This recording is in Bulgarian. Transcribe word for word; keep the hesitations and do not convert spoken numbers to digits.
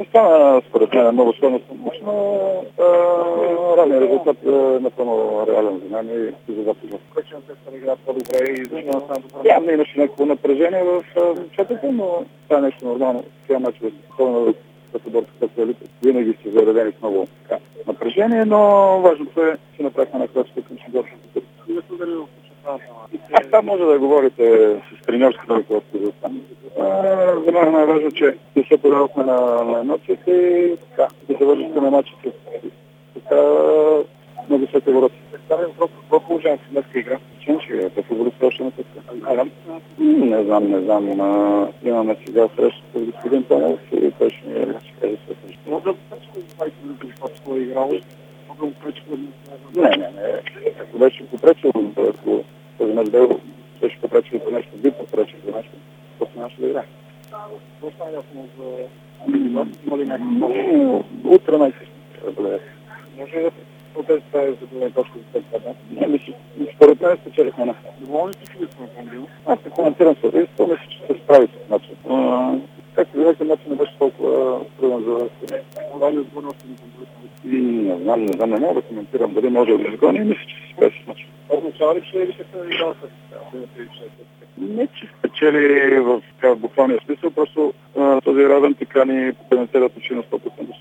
остана според мен много стойностно, но ранният резултат е напълно реален за мен и за запазва. Кръчената се игра по-добре и защо там явно имаше някакво напрежение в момчетата, но това е нещо нормално. Сега матч е спокойно като борцата елита. Винаги се заредени с много така, напрежение, но важното е, че направихме на крачка към шегорската. А там може да говорите с треньорската ръководство за това. За мен е най-важно, че не се подавахме на, на емоциите и така, да се вършите на матчите така на високи ворота. Какво положението в днеска игра? Че, че е футболист още на тъска. Не знам, не знам. Имаме сега среща с господин Тонов и той ще ми каже също. Може да пречи да двайсет минути, защото е играло? Може да му пречи да не, не, не. Ако беше попречил, ако този мач бил, беше попречил по нещо, би попречил по нещо, просто нямаше да играе. Какво става ясно за Амилибас? Има ли някакво? Утре най-същи. Може да отдели това е задължение точка за това, да? Не, мисля, според мен спечелихме на. Доволни си ли сме помнил? Аз се коментирам с това. Мисля, че се справи с начин. Както видяхте, начин не беше толкова труден за това. Това ли отборно още не коментирам? Не знам, не знам, не мога да коментирам дали може да изгони. Мисля, че се справи с начин. Означава ли, че ви ще се играл с това? Не, че спечели в буквалния смисъл, просто този равен така ни коментират очи на сто процента.